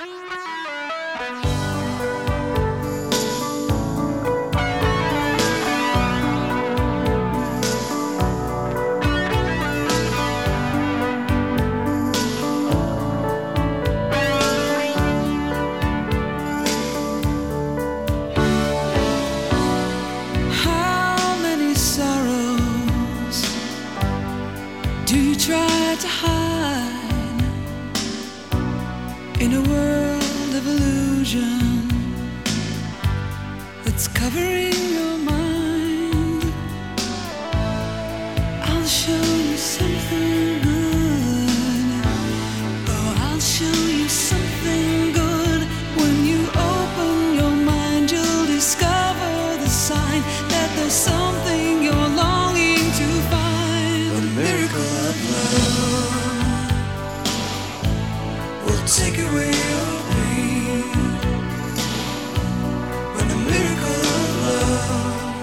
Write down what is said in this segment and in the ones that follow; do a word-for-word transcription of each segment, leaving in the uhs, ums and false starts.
Do you try to hide in a world of illusion that's covering your mind? I'll show you something good. Oh, I'll show you something good. When you open your mind, you'll discover the sign that there's something you're longing to find. A miracle of love will take away your pain. When the miracle of love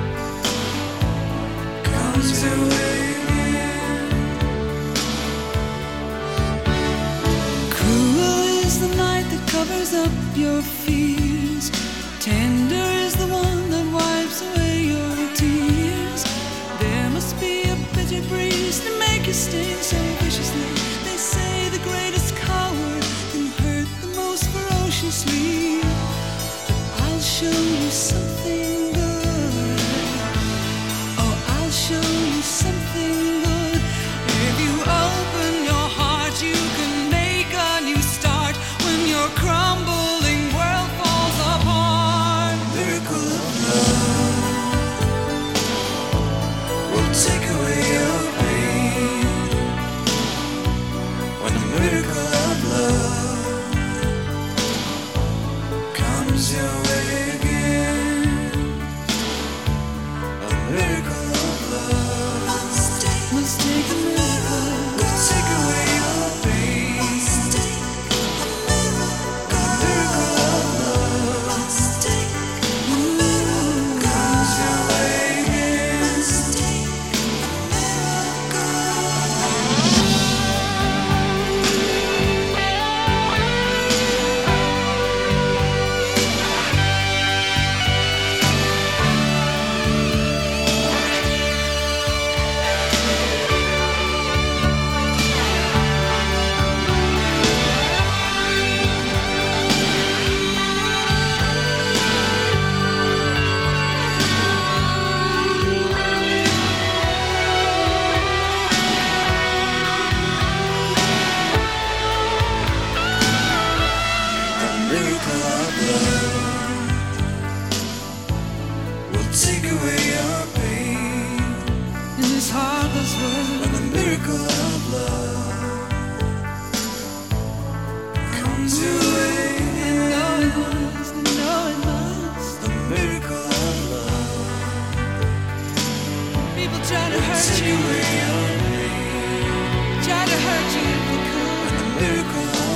comes your way again. Cruel is the night that covers up your fears. Tender is the one that wipes away your tears. There must be a bitter breeze to make you sting so viciously. They say the greatest coward can hurt the most ferociously. But I'll show you something good. Oh, I'll show you something good. If you open your heart, you can make a new start when your crumbling world falls apart. Miracle of love will take away your pain. When the miracle of love comes your way again. A miracle of love Must take a miracle. will take away your pain. A miracle of love comes your way again. A miracle of love will take away your pain. In this heartless world, When the miracle of love comes your way, you know it must, you know it must. the miracle of love People try to will hurt take you, away your pain. try to hurt you if they could. When the miracle of